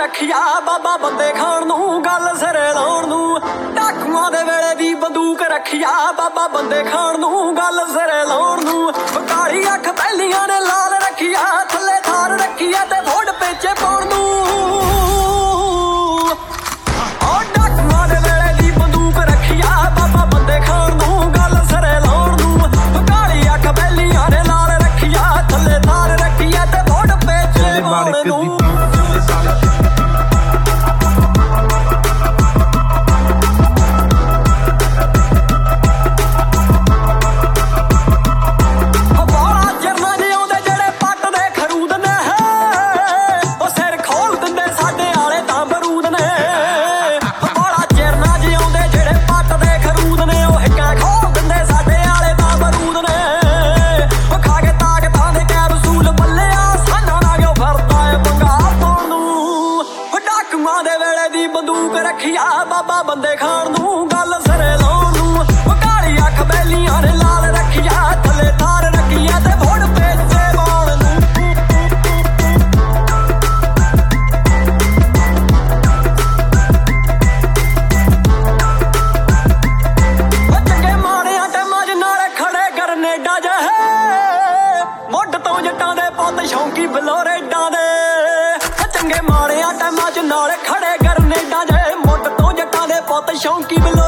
ਰੱਖਿਆ ਬਾਬਾ ਬੰਦੇ ਖਾਣ ਨੂੰ ਗੱਲ ਸਿਰੇ ਲਾਉਣ ਨੂੰ। ਡਾਕੂਆਂ ਦੇ ਵੇਲੇ ਦੀ ਬੰਦੂਕ ਰੱਖਿਆ ਬਾਬਾ ਬੰਦੇ ਖਾਣ ਨੂੰ ਗੱਲ ਸਿਰੇ ਲਾਉਣ ਨੂੰ। ਕਾਲੀ ਅੱਖ ਪਹਿਲੀਆਂ ਨੇ ਲਾਲ ਰੱਖਿਆ ਥੱਲੇ ਥਾਰ ਰੱਖਿਆ ਤੇ ਫੋੜ ਪੇਚੇ ਪਾਉਣ ਨੂੰ। ਡਾਕੂਆਂ ਦੇ ਵੇਲੇ ਦੀ ਬੰਦੂਕ ਰੱਖਿਆ ਬਾਬਾ ਬੰਦੇ ਖਾਣ ਨੂੰ ਗੱਲ ਸਿਰੇ ਲਾਉਣ ਨੂੰ। ਕਾਲੀ ਅੱਖ ਪਹਿਲੀਆਂ ਨੇ ਲਾਲ ਰੱਖਿਆ ਥੱਲੇ ਥਾਰ ਰੱਖਿਆ ਤੇ ਫੋੜ ਪੇਚੇ ਪਾਉਣ ਨੂੰ। ਬੰਦੂਕ ਰੱਖਿਆ ਬਾਬਾ ਬੰਦੇ ਖਾਣ ਨੂੰ ਗੱਲ ਸਿਰੇ ਲਾਉਣ ਨੂੰ। ਕਾਲੀ ਅੱਖ ਬੈਲੀਆਂ ਨੇ ਲਾਲ ਰੱਖਿਆ ਥੱਲੇ ਥਾਰ ਰੱਖਿਆ ਤੇ ਫੋੜ ਪੇਚੇ ਪਾਉਣ ਨੂੰ। ਚੰਗੇ ਮਾੜਿਆਂ ਟੈਮਾਂ 'ਚ ਨਾਲ ਖੜੇ ਗਰਨੇਡਾ ਜਿਹੇ ਮੁੱਢ ਤੋਂ ਜੱਟਾਂ ਦੇ ਪੁੱਤ ਸ਼ੌਂਕੀ ਬਲੋਰੇਡਾਂ ਦੇ। ਚੰਗੇ ਮਾੜਿਆਂ ਟੈਮਾਂ 'ਚ ਨਾਲ ਖੜੇ ਗਰਨੇਡਾਂ ਜੇ ਮੁੱਢ ਤੋਂ ਜੱਟਾਂ ਦੇ ਪੁੱਤ ਸ਼ੌਂਕੀ